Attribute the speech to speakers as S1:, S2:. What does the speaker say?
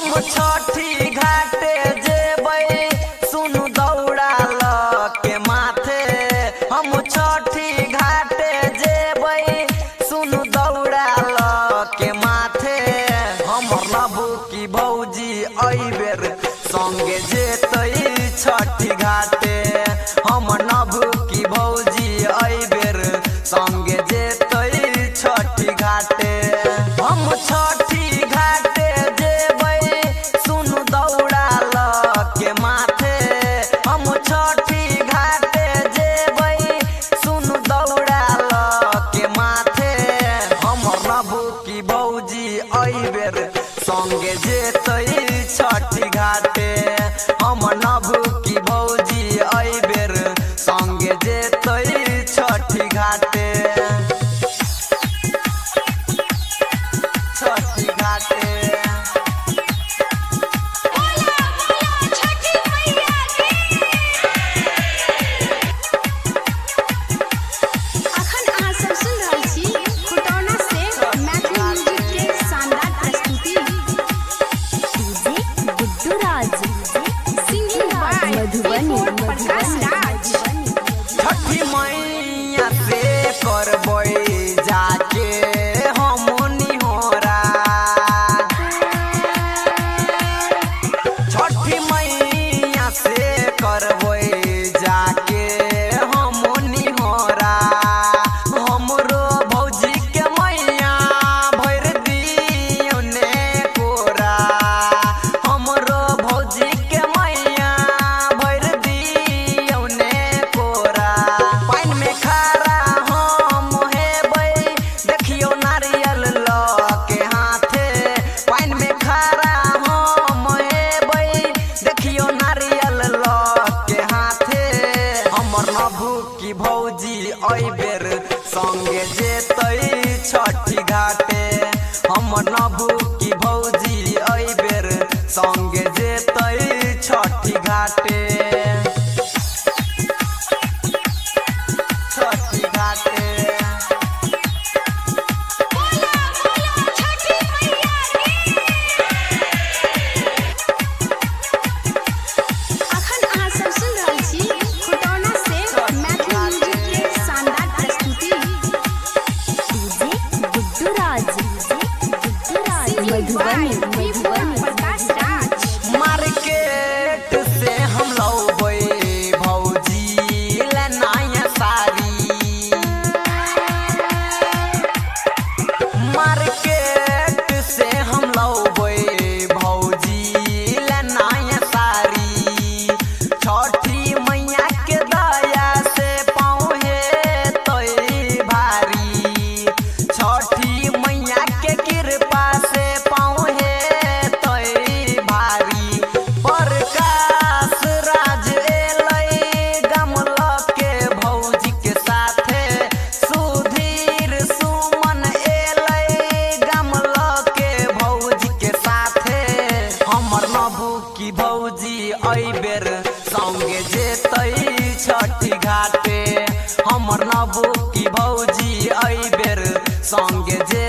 S1: हम छठी घाटे जेबै सुनु दौड़ा ल के माथे। हम छठी घाटे जेबै सुनु दौड़ा ल के माथे। हमर नबू की भौजी अइबेर संगे जेतै छठी घाटे। हमर नबू की भौजी अइबेर संगे जेतै छठी घाटे। हम छठी घाटे जेबै सुनु दौड़ा ल के माथे। हम छठी घाटे जेबै सुनु दौड़ा ल के माथे। हमर नबू की भौजी अइबेर संगे जेतै छठी घाटे। हमर नबू की भौजी अइबेर संगे जेतै छठी घाटे। छठी घाटे छठी मैया से करबै जाके हमनी होरा। छठी मैया से करबै जाके हमनी होरा। हमरो भौजी के मैया भर दियौ ने कोरा। हमरो भौजी के मैया भर दियौ ने कोरा। पाइन में खारा हम हेबै देखियो नारियल ल के हाथे। पाइन में खारा हम हेबै देखियो नारियल ल के हाथे। हमर नबू की भौजी अइबेर संगे जेतै छठी घाटे। हमर नबू की भौजी अइबेर संगे जेतै छठी घाटे। छठी घाटे मार्केट से हम लौबै भौजी ले नया साड़ी। मार्केट से हम लौबै भौजी ले नया साड़ी। छठी मैया के दया से पाँव हेतै भारी। छठी मैया के कृपा से पाँव हेतै भारी। प्रकाश राज एलै गमल के भौजी के साथे। सुधीर सुमन एलै गमल के भौजी के साथे। हमर नबू की भौजी अइबेर संगे जेतै छठी घाटे। हमर नबू की भौजी अइबेर संगे